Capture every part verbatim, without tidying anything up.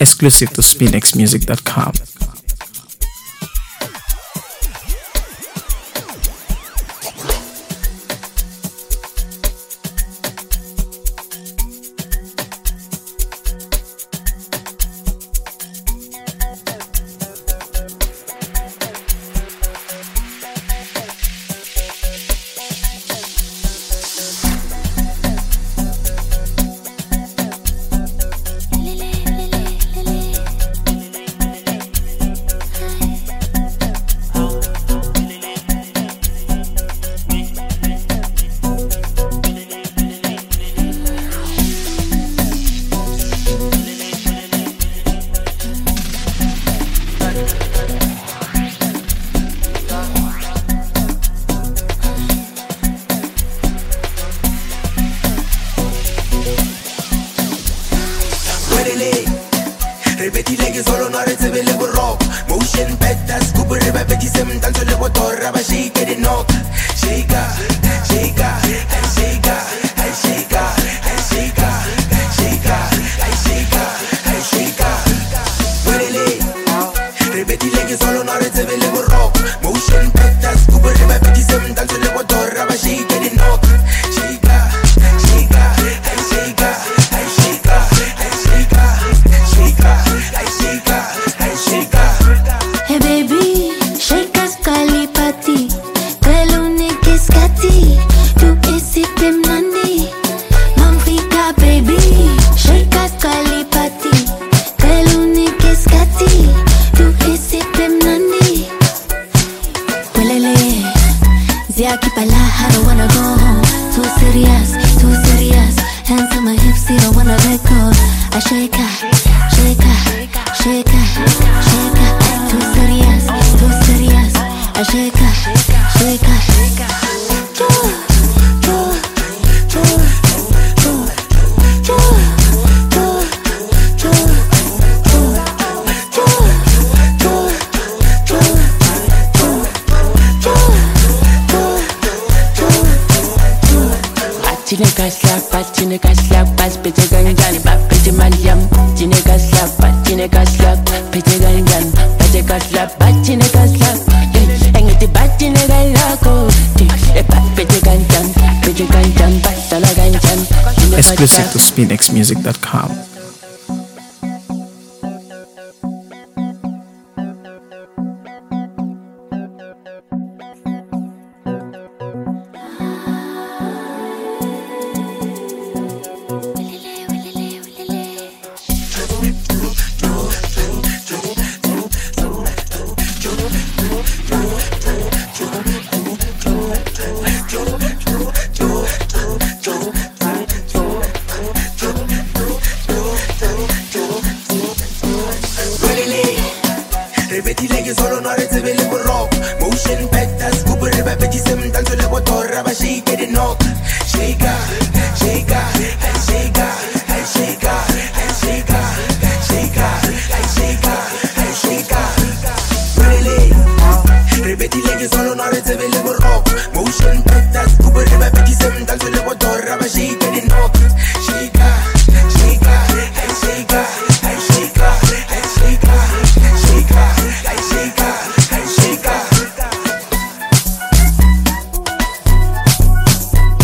exclusive to spinx music dot com. Ripetile che solo non ricevele con rock. Motion petta, scoop, ripeti sem tanto le motorra, ma shake it knock. Shake shake shake hey shake hey shake hey shake shake hey shake hey shake. Ripetile, ripetile che solo non ricevele con rock. Motion petta, scoop, ripeti sem tanto le motorra, ma shake it knock. Shake shake hey shake hey shake hey shake shake. Hey baby, shake us kalipati, kalune kiskati, tu isi pimnandi, mamfika baby, shake us kalipati, kalune kiskati, tu isi pimnandi. Walele, ziaki pala, I don't wanna go home. Too serious, too serious, hands on my hips, I don't wanna let go. I shake her, shake her, shake her, shake her. Too serious, too serious. I shake her, shake her. Jo, jo, jo, jo, jo, jo, jo, jo, jo, jo, jo, jo, jo. Atine kaslak, atine kaslak, pas pete gangan, ba pete maliam. Atine kaslak, atine kaslak, pete gangan, pete kaslak, atine kaslak. Engiti batine galako, e ba pete gangan, pete gangan, batala gangan. Exclusive to spinx music dot com. Ripetile che solo non ricevele con rock. Motion petta, scoop, ripeti sem tanto le motorra, ma shake it knock. Shake shake hey shake hey shake hey shake shake hey shake hey shake. Ripetile che solo non ricevele con rock. Motion petta, scoop, ripeti sem tanto le motorra, ma shake it knock. Shake shake hey shake hey shake hey shake shake. I shake, I shake.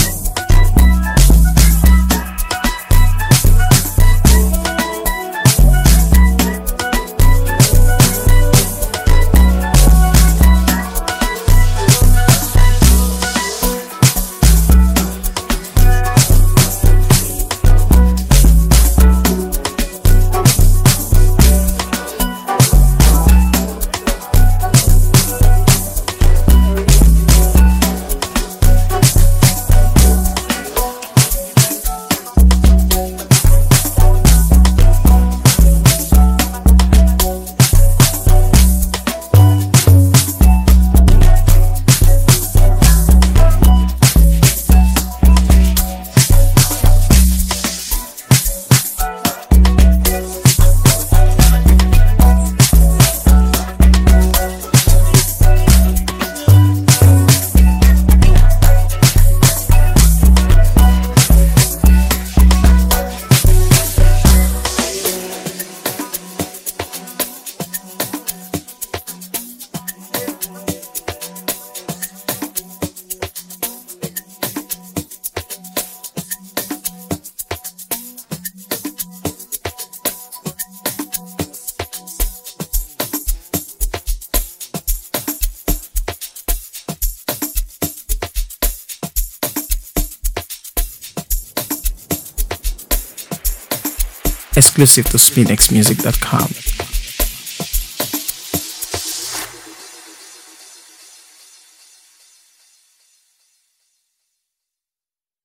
exclusive to spinxmusic dot com.